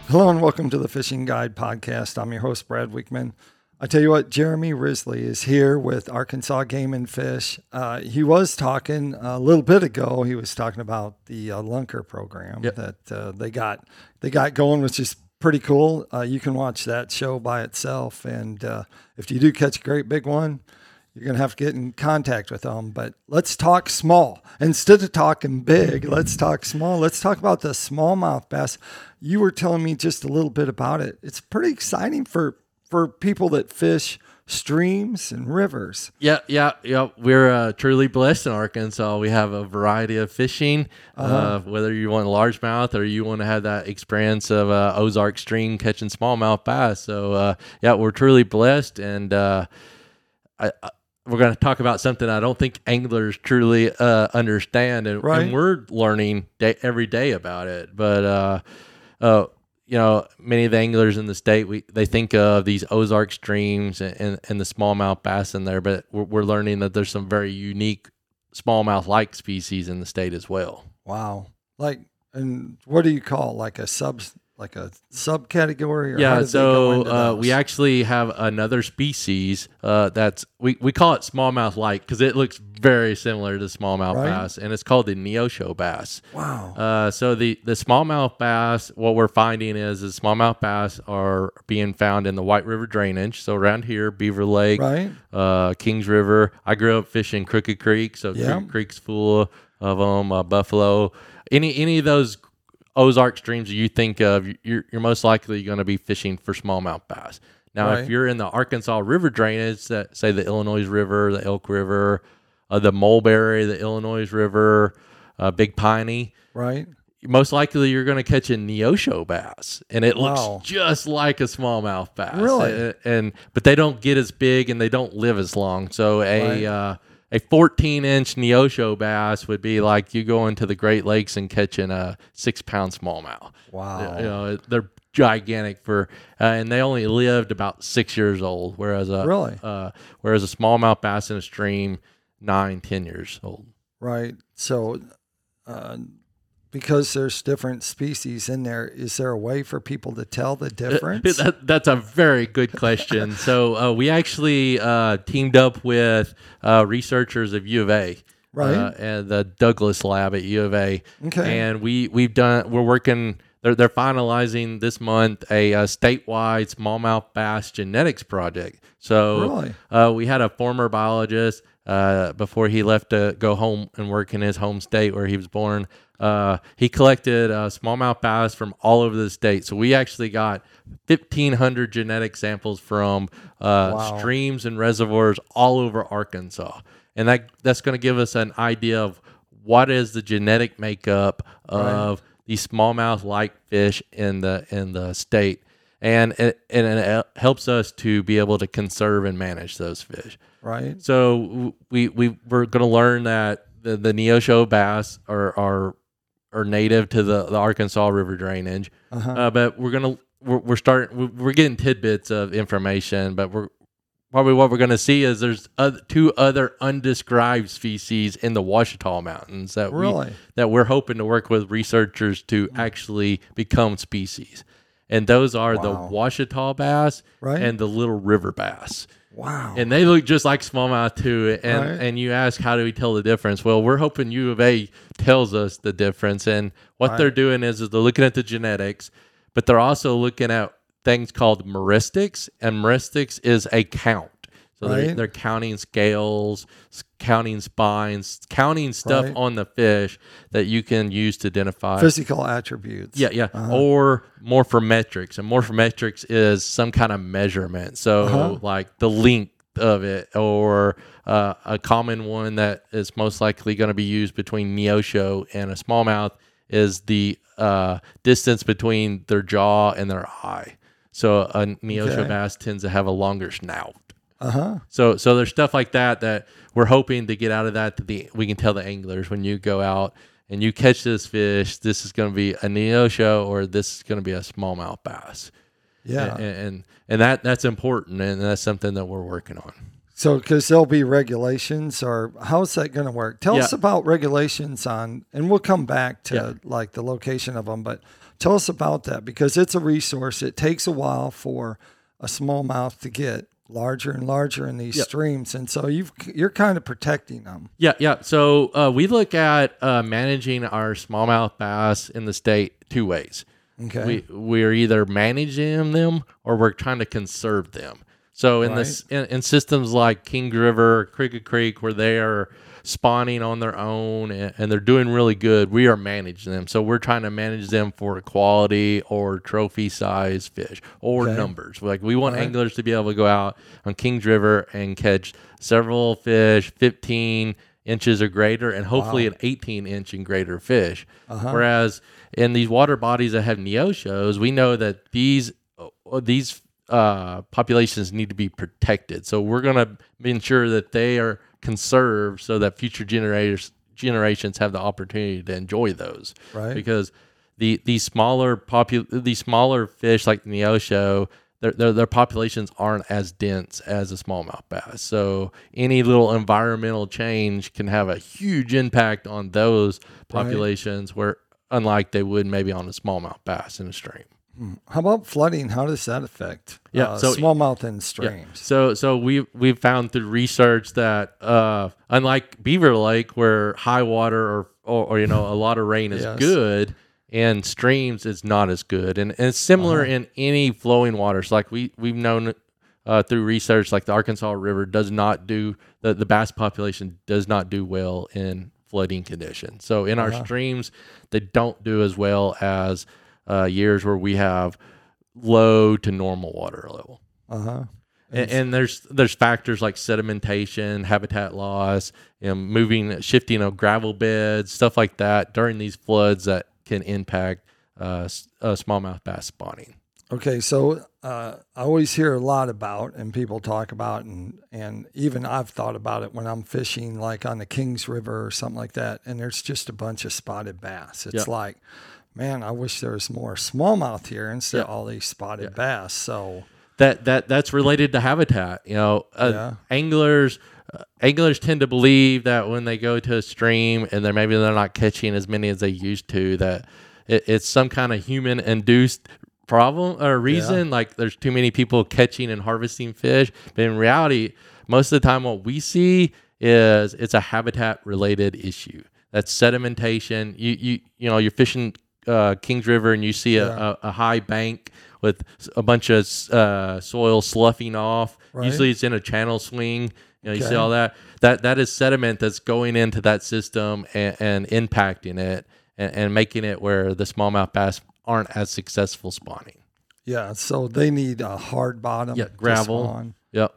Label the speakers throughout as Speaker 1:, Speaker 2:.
Speaker 1: Hello and welcome to the Fishing Guide Podcast. I'm your host, Brad Wickman. I tell you what, Jeremy Risley is here with Arkansas Game and Fish. He was talking a little bit ago. He was talking about the Lunker program that they got going, which is pretty cool. You can watch that show by itself, and if you do catch a great big one, you're going to have to get in contact with them. But let's talk small. Instead of talking big, let's talk small. Let's talk about the smallmouth bass. You were telling me just a little bit about it. It's pretty exciting for people that fish streams and rivers.
Speaker 2: Yeah. We're truly blessed in Arkansas. We have a variety of fishing, whether you want largemouth or you want to have that experience of Ozark stream catching smallmouth bass. So, we're truly blessed. And we're going to talk about something I don't think anglers truly understand. And we're learning every day about it. But, many of the anglers in the state, they think of these Ozark streams and the smallmouth bass in there, but we're learning that there's some very unique smallmouth-like species in the state as well.
Speaker 1: Wow. And what do you call like a subcategory?
Speaker 2: Yeah, so we actually have another species that's we call it smallmouth like because it looks very similar to smallmouth bass, and it's called the Neosho bass.
Speaker 1: Wow.
Speaker 2: So the smallmouth bass, what we're finding is smallmouth bass are being found in the White River drainage. So around here, Beaver Lake, Kings River. I grew up fishing Crooked Creek, so Creek's full of them. Buffalo, any of those Ozark streams that you think of, you're most likely going to be fishing for smallmouth bass. Now, if you're in the Arkansas River drainage, say the Illinois River, the Elk River, the Mulberry, the Illinois River, Big Piney, most likely you're going to catch a Neosho bass, and it looks just like a smallmouth bass.
Speaker 1: Really?
Speaker 2: But they don't get as big and they don't live as long. So a 14-inch Neosho bass would be like you going to the Great Lakes and catching a 6-pound smallmouth.
Speaker 1: Wow.
Speaker 2: They're gigantic and they only lived about 6 years old, whereas a smallmouth bass in a stream, 9-10 years old.
Speaker 1: Right. So, because there's different species in there, is there a way for people to tell the difference?
Speaker 2: That's a very good question. So we actually teamed up with researchers of U of A, and the Douglas Lab at U of A. Okay. And we're working. They're finalizing this month a statewide smallmouth bass genetics project. So we had a former biologist before he left to go home and work in his home state where he was born. He collected smallmouth bass from all over the state. So we actually got 1,500 genetic samples from streams and reservoirs all over Arkansas. And that's going to give us an idea of what is the genetic makeup of these smallmouth-like fish in the state. And it helps us to be able to conserve and manage those fish.
Speaker 1: Right.
Speaker 2: So we're going to learn that the Neosho bass are native to the Arkansas River drainage, but we're getting tidbits of information. But what we're going to see is there's two other undescribed species in the Ouachita Mountains that we're hoping to work with researchers to actually become species, and those are the Ouachita bass and the Little River bass.
Speaker 1: Wow.
Speaker 2: And they look just like smallmouth too. And you ask, how do we tell the difference? Well, we're hoping U of A tells us the difference. And what they're doing is they're looking at the genetics, but they're also looking at things called meuristics. And meuristics is a count. So they're counting scales, counting spines, counting stuff on the fish that you can use to identify
Speaker 1: physical attributes.
Speaker 2: Or morphometrics. And morphometrics is some kind of measurement. So like the length of it, or a common one that is most likely going to be used between Neosho and a smallmouth is the distance between their jaw and their eye. So a Neosho bass tends to have a longer snout. So there's stuff like that we're hoping to get out of that. We can tell the anglers when you go out and you catch this fish, this is going to be a Neosho or this is going to be a smallmouth bass.
Speaker 1: Yeah,
Speaker 2: and that's important, and that's something that we're working on.
Speaker 1: So, because there'll be regulations, or how's that going to work? Tell us about regulations on, and we'll come back to like the location of them, but tell us about that, because it's a resource. It takes a while for a smallmouth to get larger and larger in these streams, and so you're kind of protecting them.
Speaker 2: Yeah. So we look at managing our smallmouth bass in the state two ways.
Speaker 1: Okay,
Speaker 2: we're either managing them or we're trying to conserve them. So in systems like Kings River, Cricket Creek, where they are spawning on their own and they're doing really good, we are managing them. So we're trying to manage them for quality or trophy size fish or numbers. Like we want anglers to be able to go out on Kings River and catch several fish, 15 inches or greater, and hopefully an 18-inch and greater fish. Whereas in these water bodies that have neoshows, we know that these populations need to be protected. So we're going to ensure that they are conserved so that future generations have the opportunity to enjoy those.
Speaker 1: Right.
Speaker 2: Because these smaller fish like the neosho, their populations aren't as dense as a smallmouth bass. So any little environmental change can have a huge impact on those populations, where unlike they would maybe on a smallmouth bass in a stream.
Speaker 1: How about flooding? How does that affect smallmouth in streams?
Speaker 2: So we've found through research that unlike Beaver Lake, where high water or a lot of rain is good, and streams is not as good, and it's similar in any flowing waters. Like we've known through research, like the Arkansas River does not do the bass population does not do well in flooding conditions. So in our streams, they don't do as well as years where we have low to normal water level. And there's factors like sedimentation, habitat loss, shifting of gravel beds, stuff like that during these floods that can impact smallmouth bass spawning.
Speaker 1: Okay, so I always hear a lot about, and people talk about, and even I've thought about it when I'm fishing like on the Kings River or something like that, and there's just a bunch of spotted bass. It's like, man, I wish there was more smallmouth here instead of all these spotted bass. So
Speaker 2: that's related to habitat. Anglers tend to believe that when they go to a stream and they're not catching as many as they used to, that it's some kind of human induced problem or reason. Like there's too many people catching and harvesting fish. But in reality, most of the time what we see is it's a habitat related issue. That's sedimentation. You're fishing Kings River and you see a high bank with a bunch of soil sloughing off. Usually it's in a channel swing. You see all that. That is sediment that's going into that system and impacting it and making it where the smallmouth bass aren't as successful spawning.
Speaker 1: Yeah, so they need a hard bottom.
Speaker 2: Yeah, gravel. To spawn. Yep.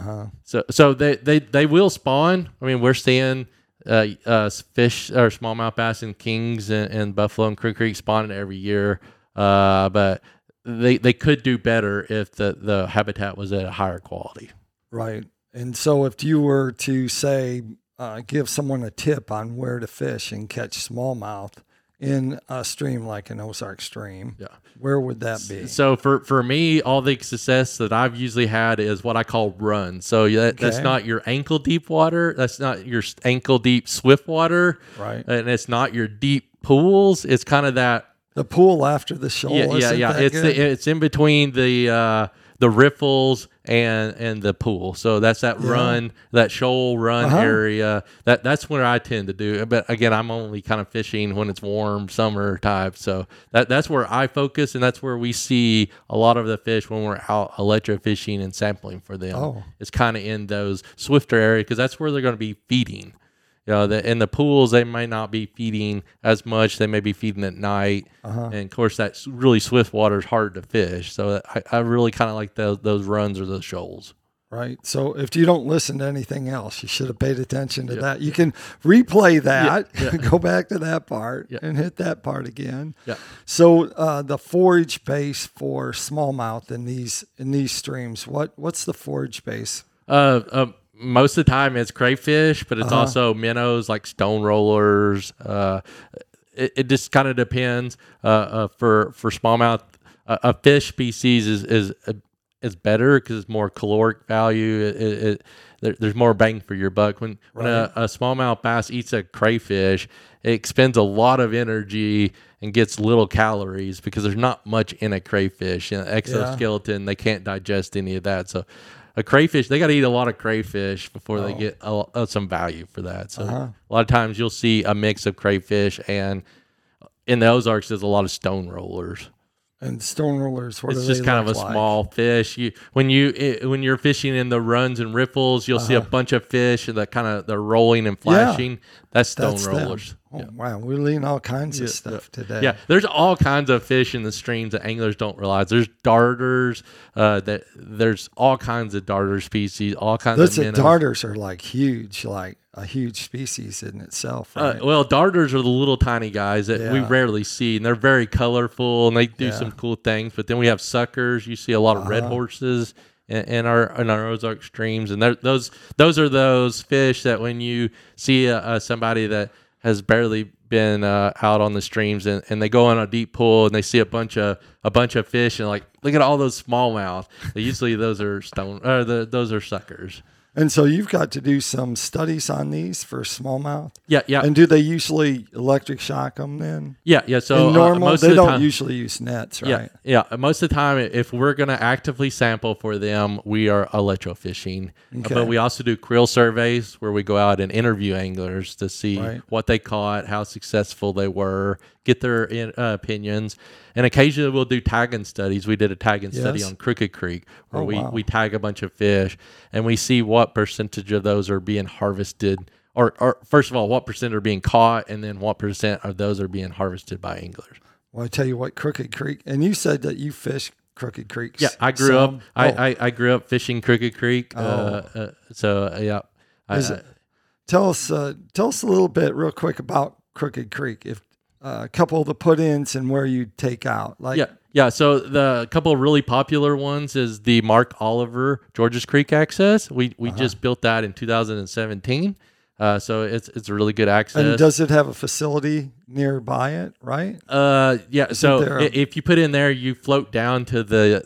Speaker 2: So they will spawn. I mean, we're seeing fish or smallmouth bass in Kings and Buffalo and Cricket Creek spawning every year, but they could do better if the habitat was at a higher quality.
Speaker 1: Right. And so if you were to say, give someone a tip on where to fish and catch smallmouth in a stream like an Ozark stream, where would that be?
Speaker 2: So for me, all the success that I've usually had is what I call runs. So that's not your ankle deep water. That's not your ankle deep swift water.
Speaker 1: Right.
Speaker 2: And it's not your deep pools. It's kind of that.
Speaker 1: The pool after the shoal.
Speaker 2: Yeah. It's in between the riffles and the pool. So that's that run, that shoal run area. That's where I tend to do. But again, I'm only kind of fishing when it's warm, summer type. So that's where I focus, and that's where we see a lot of the fish when we're out electrofishing and sampling for them. It's kind of in those swifter areas because that's where they're going to be feeding. In the pools, they might not be feeding as much. They may be feeding at night. And, of course, that really swift water is hard to fish. So I really kind of like those runs or those shoals.
Speaker 1: Right. So if you don't listen to anything else, you should have paid attention to that. You can replay that, go back to that part, and hit that part again. Yeah. So the forage base for smallmouth in these streams, what's the forage base?
Speaker 2: Most of the time it's crayfish, but it's also minnows like stone rollers. It just kind of depends. For smallmouth, a fish species is is better because it's more caloric value. There's more bang for your buck. When a smallmouth bass eats a crayfish, it expends a lot of energy and gets little calories because there's not much in a crayfish. Exoskeleton, they can't digest any of that. So a crayfish, they got to eat a lot of crayfish before they get some value for that. So a lot of times you'll see a mix of crayfish, and in the Ozarks, there's a lot of stone rollers.
Speaker 1: And stone rollers,
Speaker 2: it's just kind of a small fish. When you're fishing in the runs and riffles, you'll see a bunch of fish that they're rolling and flashing. Yeah, that's stone rollers.
Speaker 1: Wow, we're learning all kinds of stuff today.
Speaker 2: Yeah, there's all kinds of fish in the streams that anglers don't realize. There's darters. There's all kinds of darter species. All kinds of minnows.
Speaker 1: Darters are like huge, like a huge species in itself. Right?
Speaker 2: Well, darters are the little tiny guys that we rarely see, and they're very colorful and they do some cool things. But then we have suckers. You see a lot of red horses in our Ozark streams, and those are those fish that when you see somebody that has barely been out on the streams and they go on a deep pool and they see a bunch of fish and like, look at all those smallmouth. Usually those are those are suckers.
Speaker 1: And so you've got to do some studies on these for smallmouth.
Speaker 2: Yeah.
Speaker 1: And do they usually electric shock them then?
Speaker 2: Yeah. So
Speaker 1: normal, they don't usually use nets, right?
Speaker 2: Yeah. Most of the time, if we're going to actively sample for them, we are electrofishing. Okay. But we also do creel surveys where we go out and interview anglers to see what they caught, how successful they were, get their opinions. And occasionally we'll do tagging studies. We did a tagging study on Crooked Creek where we tag a bunch of fish and we see what percentage of those are being harvested, or first of all, what percent are being caught, and then what percent of those are being harvested by anglers.
Speaker 1: Well, I tell you what, Crooked Creek, and you said that you fish Crooked Creek.
Speaker 2: Yeah, I grew up. I grew up fishing Crooked Creek. Tell
Speaker 1: us a little bit, real quick, about Crooked Creek. If a couple of the put-ins and where you take out,
Speaker 2: Yeah. So the couple of really popular ones is the Mark Oliver Georges Creek access. We just built that in 2017. So it's a really good access.
Speaker 1: And does it have a facility nearby it? Right.
Speaker 2: Yeah. So if you put in there, you float down to the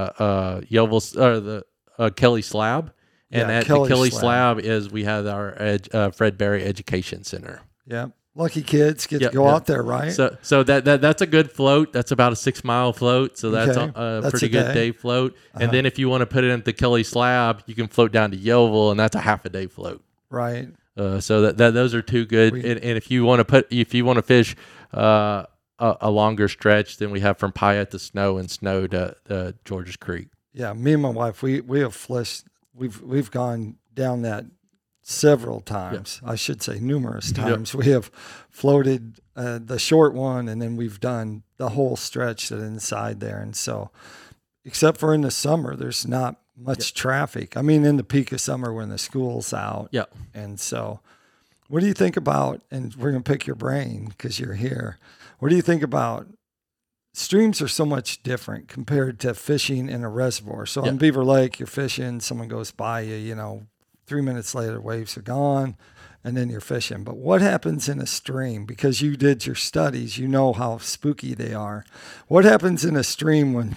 Speaker 2: Yeovil or the Kelly Slab, and at the Kelly Slab is we have our Fred Berry Education Center.
Speaker 1: Yeah. Lucky kids get to go out there, right?
Speaker 2: So that's a good float. That's about a 6 mile float. So that's a pretty good day float. And then if you want to put it into Kelly Slab, you can float down to Yeovil, and that's a half a day float.
Speaker 1: Right.
Speaker 2: So that those are two good. And if you want to fish a longer stretch, then we have from Pyatt to Snow and Snow to Georges Creek.
Speaker 1: Yeah, me and my wife, we have fished. We've gone down that several times. I should say numerous times. We have floated the short one, and then we've done the whole stretch that's inside there. And so, except for in the summer, there's not much traffic. I mean, in the peak of summer when the school's out.
Speaker 2: Yeah.
Speaker 1: And so, what do you think about, and we're going to pick your brain because you're here. What do you think about streams are so much different compared to fishing in a reservoir? So on Beaver Lake, you're fishing, someone goes by you, 3 minutes later, waves are gone, and then you're fishing. But what happens in a stream? Because you did your studies, you know how spooky they are. What happens in a stream when,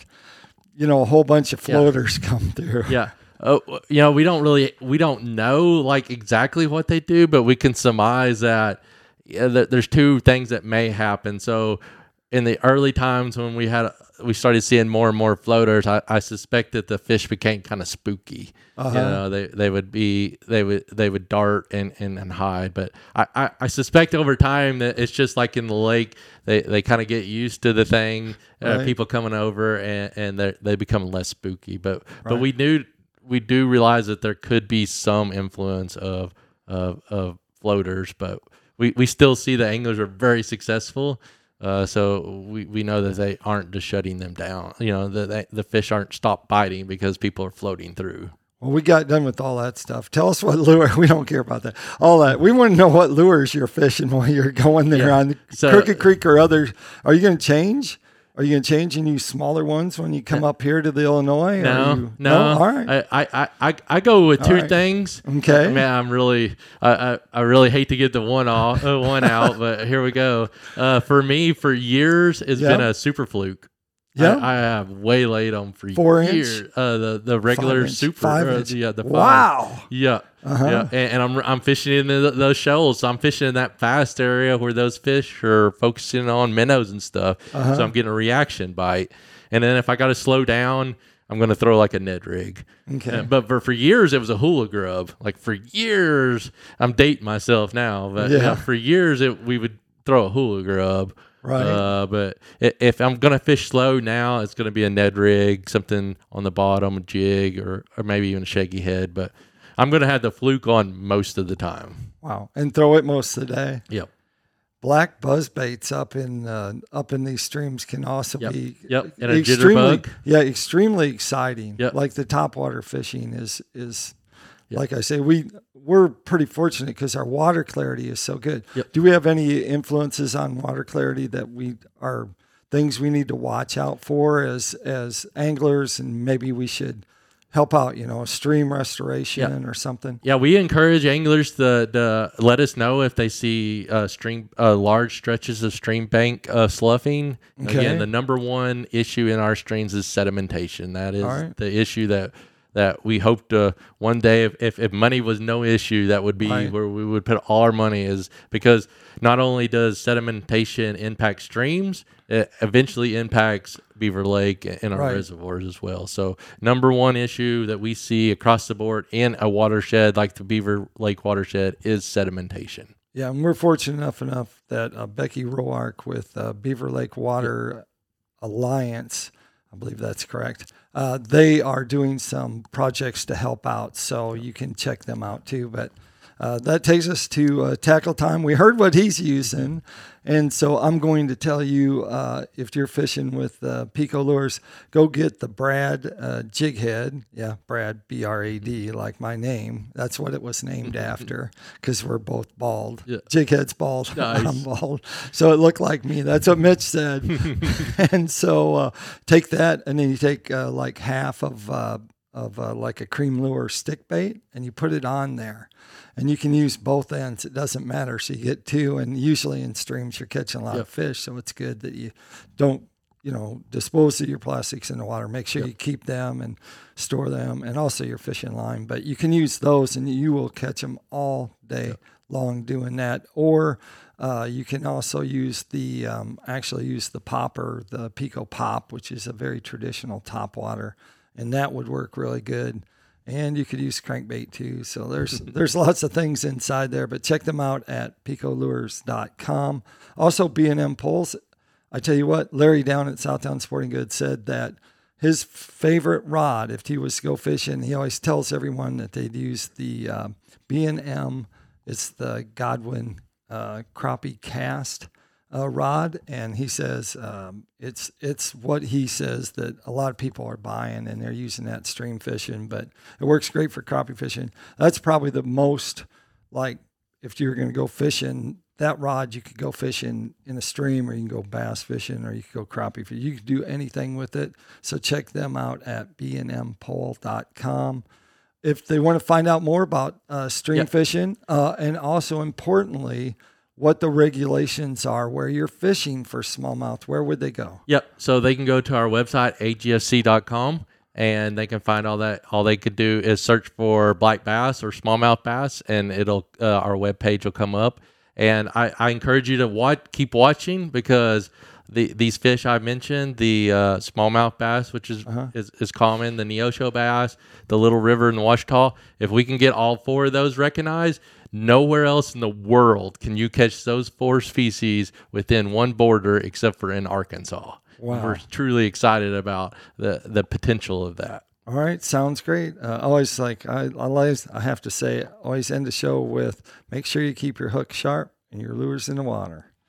Speaker 1: a whole bunch of floaters come through?
Speaker 2: Yeah. We don't know like exactly what they do, but we can surmise that there's two things that may happen. So in the early times when we started seeing more and more floaters, I suspect that the fish became kind of spooky. They would dart and hide. But I suspect over time that it's just like in the lake, they kind of get used to the thing, people coming over, and they become less spooky. But we do realize that there could be some influence of floaters, but we still see the anglers are very successful. So we know that they aren't just shutting them down. The fish aren't stopped biting because people are floating through.
Speaker 1: Well, we got done with all that stuff. Tell us what lure. We don't care about that. All that. We want to know what lures you're fishing while you're going there on Crooked Creek or others. Are you going to change? Are you going to change and use smaller ones when you come up here to the Illinois?
Speaker 2: No.
Speaker 1: All right.
Speaker 2: I go with two things.
Speaker 1: Okay.
Speaker 2: Man, I really hate to get the one out, but here we go. For me, for years, it's been a super fluke.
Speaker 1: Yeah,
Speaker 2: I have waylaid them for
Speaker 1: 4
Speaker 2: years.
Speaker 1: inch,
Speaker 2: The regular
Speaker 1: 5 inch,
Speaker 2: super,
Speaker 1: 5 inch.
Speaker 2: the 5.
Speaker 1: Wow.
Speaker 2: Yeah, yeah, and I'm fishing in those shoals. So I'm fishing in that fast area where those fish are focusing on minnows and stuff. So I'm getting a reaction bite, and then if I got to slow down, I'm going to throw like a Ned rig.
Speaker 1: Okay.
Speaker 2: But for years, it was a hula grub. Like for years, I'm dating myself now, but for years, we would throw a hula grub.
Speaker 1: Right.
Speaker 2: But if I'm going to fish slow now, it's going to be a Ned rig, something on the bottom, a jig, or maybe even a shaky head. But I'm going to have the fluke on most of the time.
Speaker 1: Wow. And throw it most of the day.
Speaker 2: Yep.
Speaker 1: Black buzzbaits up in these streams can also be
Speaker 2: and a jitterbug.
Speaker 1: Yeah, extremely exciting.
Speaker 2: Yep.
Speaker 1: Like the topwater fishing is like I say, we're pretty fortunate because our water clarity is so good.
Speaker 2: Yep.
Speaker 1: Do we have any influences on water clarity that are things we need to watch out for as anglers, and maybe we should help out, a stream restoration or something?
Speaker 2: Yeah, we encourage anglers to let us know if they see large stretches of stream bank sloughing.
Speaker 1: Okay.
Speaker 2: Again, the number one issue in our streams is sedimentation. That is the issue that we hope to one day, if money was no issue, that would be where we would put all our money, is because not only does sedimentation impact streams, it eventually impacts Beaver Lake and our reservoirs as well. So number one issue that we see across the board in a watershed like the Beaver Lake watershed is sedimentation.
Speaker 1: Yeah, and we're fortunate enough that Becky Roark with Beaver Lake Water Alliance, I believe that's correct, they are doing some projects to help out, so you can check them out too. But that takes us to tackle time. We heard what he's using, and so I'm going to tell you, if you're fishing with Pico Lures, go get the Brad jig head. Yeah, Brad, B-R-A-D, like my name. That's what it was named after, because we're both bald. Yeah. Jig head's bald. Nice. I'm bald. So it looked like me. That's what Mitch said. And so take that, and then you take like half of like a cream lure stick bait, and you put it on there. And you can use both ends. It doesn't matter. So you get two, and usually in streams you're catching a lot of fish. So it's good that you don't, dispose of your plastics in the water. Make sure you keep them and store them, and also your fishing line. But you can use those, and you will catch them all day long doing that. Or you can also use the popper, the Pico Pop, which is a very traditional topwater, and that would work really good. And you could use crankbait too. So there's lots of things inside there, but check them out at picolures.com. Also, B&M poles. I tell you what, Larry down at Southtown Sporting Goods said that his favorite rod, if he was to go fishing, he always tells everyone that they'd use the B&M. It's the Godwin crappie cast rod, and he says it's what he says that a lot of people are buying, and they're using that stream fishing, but it works great for crappie fishing. That's probably the most, like, if you're going to go fishing, that rod, you could go fishing in a stream, or you can go bass fishing, or you could go crappie fishing. You could do anything with it. So check them out at bnmpole.com. If they want to find out more about stream fishing, and also importantly, what the regulations are where you're fishing for smallmouth, where would they go? Yep.
Speaker 2: So they can go to our website, agfc.com, and they can find all that. All they could do is search for black bass or smallmouth bass, and it'll our webpage will come up. And I encourage you to keep watching, because these fish I mentioned, the smallmouth bass, which is common, the Neosho bass, the Little River, and the Ouachita, if we can get all four of those recognized, nowhere else in the world can you catch those four species within one border except for in Arkansas. Wow. We're truly excited about the potential of that.
Speaker 1: All right, sounds great. Always I have to say, always end the show with, make sure you keep your hook sharp and your lures in the water.